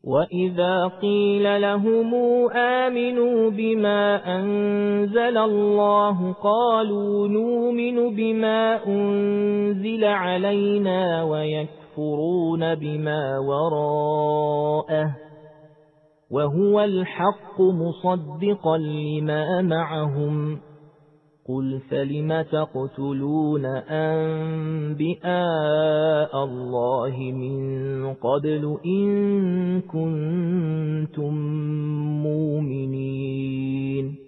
وَإِذَا قِيلَ لَهُمْ آمِنُوا بِمَا أَنزَلَ اللَّهُ قَالُوا نُؤْمِنُ بِمَا أُنزِلَ عَلَيْنَا وَيَكْفُرُونَ بِمَا وَرَاءَهُ وَهُوَ الْحَقُّ مُصَدِّقًا لِمَا مَعَهُمْ قُلْ فَلِمَ تَقْتُلُونَ أَنبِيَاءَ اللَّهِ مِن قَبْلُ إِن كُنتُم مُّؤْمِنِينَ